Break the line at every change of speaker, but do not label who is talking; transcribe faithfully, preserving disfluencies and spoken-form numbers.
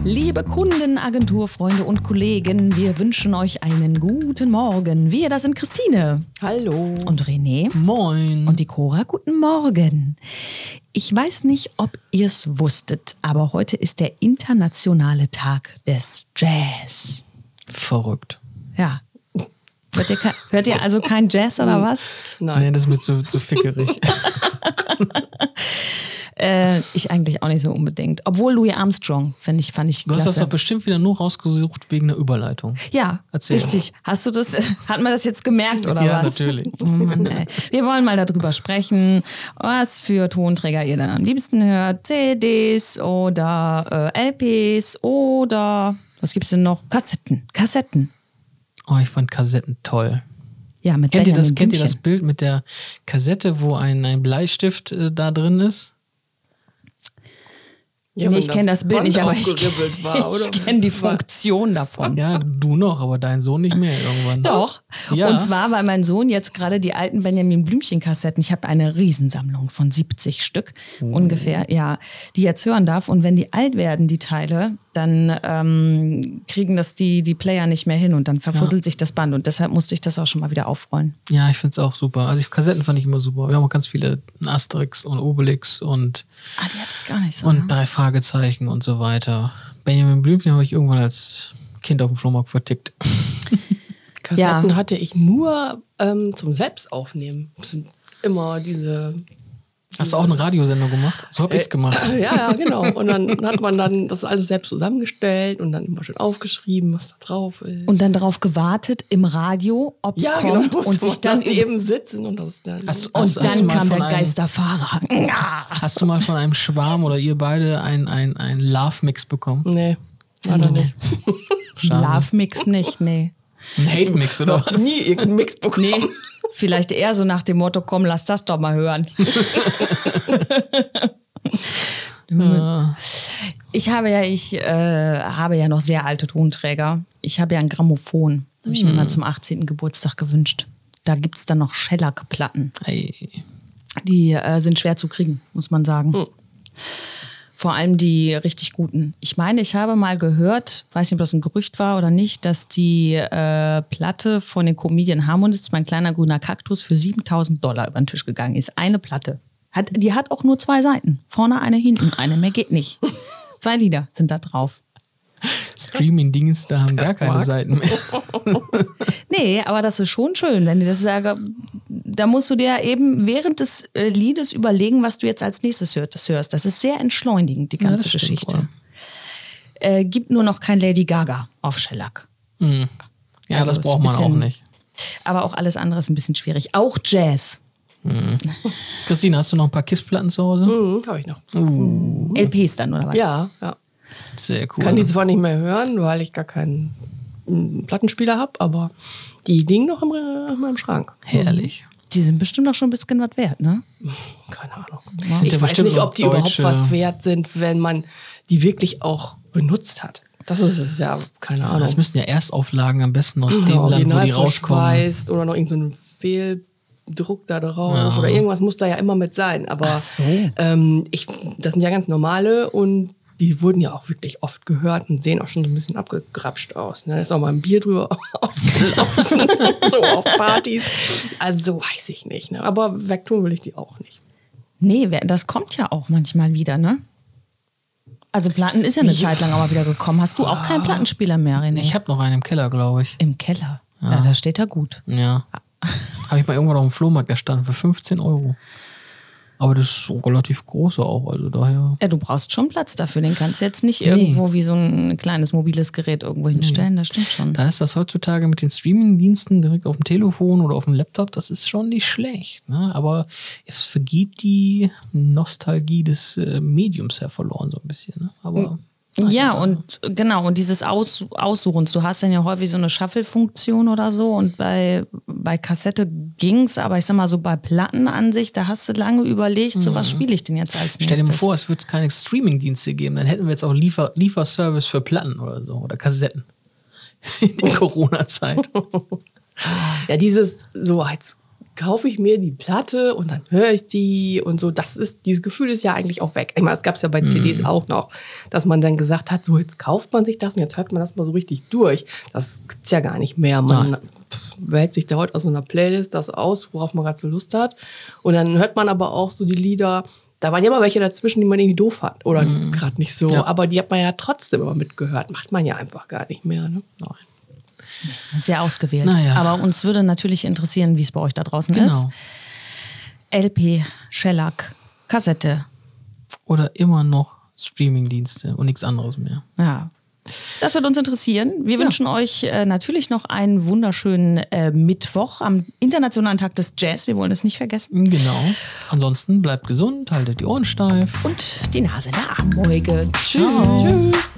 Liebe Kunden, Agenturfreunde und Kollegen, wir wünschen euch einen guten Morgen. Wir, das sind Christine.
Hallo.
Und René.
Moin.
Und die Cora, guten Morgen. Ich weiß nicht, ob ihr es wusstet, aber heute ist der internationale Tag des Jazz.
Verrückt.
Ja. Hört ihr, hört ihr also kein Jazz oder was?
Nein.
Nee, das ist mir zu, zu fickerig.
Äh, ich eigentlich auch nicht so unbedingt. Obwohl Louis Armstrong, find ich, fand ich
Du
klasse.
hast das doch bestimmt wieder nur rausgesucht wegen der Überleitung.
Ja,
Erzähl.
richtig. Hast du das, hat man das jetzt gemerkt oder
Ja,
was?
natürlich.
Oh Mann, ey. Wir wollen mal darüber sprechen, was für Tonträger ihr dann am liebsten hört. C Ds oder äh, L Ps oder, was gibt's denn noch? Kassetten. Kassetten.
Oh, ich fand Kassetten toll.
Ja, mit
Kennt ihr das,
Benjamin
kennt ihr das
Blümchen.
Bild mit der Kassette, wo ein, ein Bleistift äh, da drin ist?
Ja,
Nee,
wenn
ich kenne das Bild
Band
nicht, aber ich,
aufgeribbelt war, oder?
ich kenne die Funktion davon.
Ja, du noch, aber dein Sohn nicht mehr irgendwann.
Doch.
Ja.
Und zwar, weil mein Sohn jetzt gerade die alten Benjamin Blümchen-Kassetten, ich habe eine Riesensammlung von siebzig Stück
Oh.
ungefähr, ja, die jetzt hören darf. Und wenn die alt werden, die Teile, dann ähm, kriegen das die, die Player nicht mehr hin und dann verfusselt sich das Band. Und deshalb musste ich das auch schon mal wieder aufrollen.
Ja, ich finde es auch super. Also ich, Kassetten fand ich immer super. Wir haben auch ganz viele Asterix und Obelix und,
Ah, die hatte ich gar nicht so.
und
ne?
drei Fragezeichen und so weiter. Benjamin Blümchen habe ich irgendwann als Kind auf dem Flohmarkt vertickt.
Kassetten
Ja.
hatte ich nur ähm, zum Selbstaufnehmen. Das sind immer diese...
Hast du auch eine Radiosendung gemacht? So habe ich es gemacht.
Ja, ja, genau. Und dann hat man dann das alles selbst zusammengestellt und dann immer schön aufgeschrieben, was da drauf ist.
Und dann darauf gewartet im Radio, ob es
ja,
kommt
genau,
und sich dann über-
eben sitzen und das dann...
Hast du-
und
hast du
dann
mal
kam
von
der
einem-
Geisterfahrer.
Hast du mal von einem Schwarm oder ihr beide ein, ein, ein Love-Mix bekommen?
Nee, leider nicht.
Schade.
Love Mix nicht, nee.
Ein Hate-Mix oder
Noch
was?
nie irgendeinen Mix bekommen.
Nee, vielleicht eher so nach dem Motto, komm, lass das doch mal hören.
Ja.
Ich habe ja, ich äh, habe ja noch sehr alte Tonträger. Ich habe ja ein Grammophon. Habe ich mir mal zum achtzehnten Geburtstag gewünscht. Da gibt es dann noch Shellac-Platten.
Ey.
Die äh, sind schwer zu kriegen, muss man sagen. Vor allem die richtig guten. Ich meine, ich habe mal gehört, weiß nicht, ob das ein Gerücht war oder nicht, dass die äh, Platte von den Comedian Harmonists, mein kleiner grüner Kaktus, für siebentausend Dollar über den Tisch gegangen ist. Eine Platte. Hat, die hat auch nur zwei Seiten. Vorne eine, hinten eine. Mehr geht nicht. Zwei Lieder sind da drauf.
Streaming-Dienste haben gar keine
Markt.
Seiten mehr.
Nee, aber das ist schon schön, wenn die das sagen. Da musst du dir eben während des äh, Liedes überlegen, was du jetzt als nächstes hört, das hörst. Das ist sehr entschleunigend, die ganze
das stimmt
Geschichte.
wohl.
Äh, gibt nur noch kein Lady Gaga auf Shellac.
Mhm. Ja,
Also
das
ist
braucht
ein
man auch
bisschen-
nicht.
Aber auch alles andere ist ein bisschen schwierig. Auch Jazz.
Christine, hast du noch ein paar KISS-Platten zu Hause?
Mhm, habe ich noch.
L Ps dann, oder was?
Ja, ja.
Sehr cool.
Kann die zwar nicht mehr hören, weil ich gar keinen mm, Plattenspieler habe, aber die liegen noch im, äh, in meinem Schrank.
Herrlich.
Die sind bestimmt auch schon ein bisschen was wert, ne?
Keine Ahnung.
sind
Ich
ja
weiß
bestimmt
nicht,
auch
ob die
deutsche-
überhaupt was wert sind, wenn man die wirklich auch benutzt hat. Das ist es ja, keine
Ja,
Ahnung.
das müssen ja Erstauflagen am besten aus dem Land, wo
Original
die rauskommen.
verschweißt oder noch irgendein so Fehldruck da drauf
Ja.
oder irgendwas muss da ja immer mit sein. Aber
Ach so.
ähm, ich, das sind ja ganz normale und die wurden ja auch wirklich oft gehört und sehen auch schon so ein bisschen abgegrapscht aus. Ne? Da ist auch mal ein Bier drüber ausgelaufen, so auf Partys. Also so weiß ich nicht. Ne? Aber wegtun will ich die auch nicht.
Nee, wer- das kommt ja auch manchmal wieder, ne? Also Platten ist ja eine
Ja.
Zeit lang aber wieder gekommen. Hast du auch keinen Plattenspieler mehr, René?
Ich habe noch einen im Keller, glaube ich.
Im Keller. Ja, da steht er gut.
Ja. Habe ich mal irgendwann auf dem Flohmarkt erstanden für fünfzehn Euro. Aber das ist so relativ groß auch, also daher.
Ja, du brauchst schon Platz dafür. Den kannst du jetzt nicht irgendwo wie so ein kleines mobiles Gerät irgendwo hinstellen. Das stimmt schon.
Da ist das heutzutage mit den Streaming-Diensten direkt auf dem Telefon oder auf dem Laptop, das ist schon nicht schlecht. Ne? Aber es vergeht die Nostalgie des äh, Mediums ja verloren so ein bisschen. Ne? Aber
Ja, und genau, und dieses Aus, Aussuchen. Du hast dann ja häufig so eine Shuffle-Funktion oder so und bei, bei Kassette ging's, aber ich sag mal so bei Plattenansicht, da hast du lange überlegt, so was spiele ich denn jetzt als nächstes?
stell dir mal vor, es würde keine Streaming-Dienste geben, dann hätten wir jetzt auch Liefer Lieferservice für Platten oder so oder Kassetten. In der Corona-Zeit.
Ja, dieses so als kaufe ich mir die Platte und dann höre ich die und so. Das ist, dieses Gefühl ist ja eigentlich auch weg. Ich meine, das gab es ja bei C Ds mm. auch noch, dass man dann gesagt hat, so jetzt kauft man sich das und jetzt hört man das mal so richtig durch. Das gibt's ja gar nicht mehr. Man pff, wählt sich da heute aus so einer Playlist das aus, worauf man gerade so Lust hat. Und dann hört man aber auch so die Lieder, da waren ja immer welche dazwischen, die man irgendwie doof fand oder mm. gerade nicht so. Ja. Aber die hat man ja trotzdem immer mitgehört. Macht man ja einfach gar nicht mehr. Ne? Nein.
Sehr ausgewählt.
Naja.
Aber uns würde natürlich interessieren, wie es bei euch da draußen
Genau.
ist. L P, Shellac, Kassette.
Oder immer noch Streamingdienste und nichts anderes mehr.
Ja. Das wird uns interessieren. Wir ja. wünschen euch äh, natürlich noch einen wunderschönen äh, Mittwoch am Internationalen Tag des Jazz. Wir wollen es nicht vergessen.
Genau. Ansonsten bleibt gesund, haltet die Ohren steif.
Und die Nase in der Armbeuge.
Ciao.
Tschüss. Tschüss.